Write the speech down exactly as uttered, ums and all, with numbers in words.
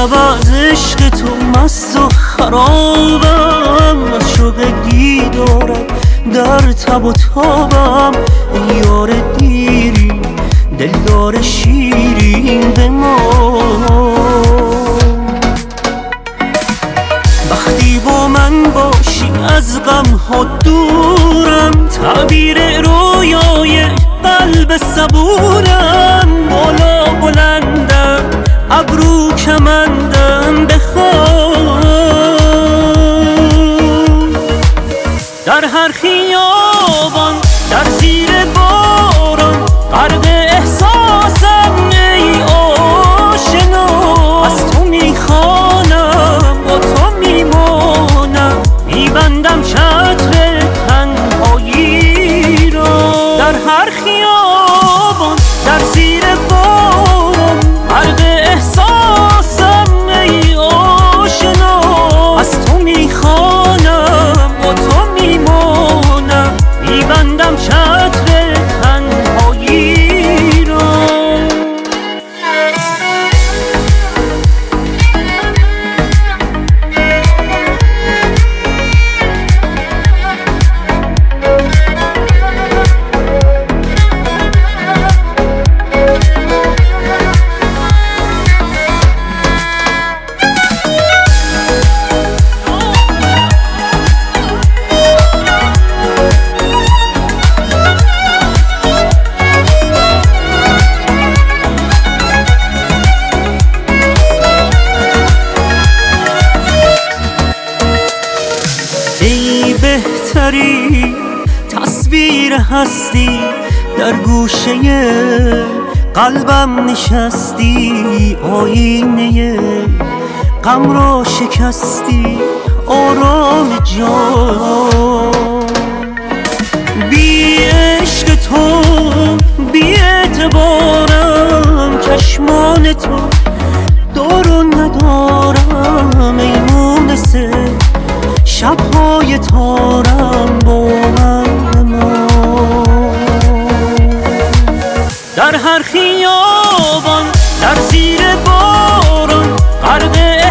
شب از عشق تو مست و خرابم، از شوق دیدارت در تب و تابم. ای یار دیری دلدار شیرین به ما، وقتی با من باشی از غم ها دورم. تعبیر رویای قلب صبورم، بالا بلندم ابرو کمندم بخوان. در هر خیابان در زیر باران غرق احساسم ای آشنا. از تو میخوانم با تو میمانم، میبندم چتر تنهایی را. در هر خیابان در زیر باران غرق احساسم ای آشنا. از تو میخوانم با تو میمانم، میبندم چتر تنهایی را. ای بهتری تصویر هستی، در گوشه قلبم نشستی. آینه غم را شکستی آرام جان. بی عشق تو بی اعتبارم، چشمان تو دار و ندارم. ای مونسه شبهای تارم با من ما. در هر خیابان در زیر باران غرق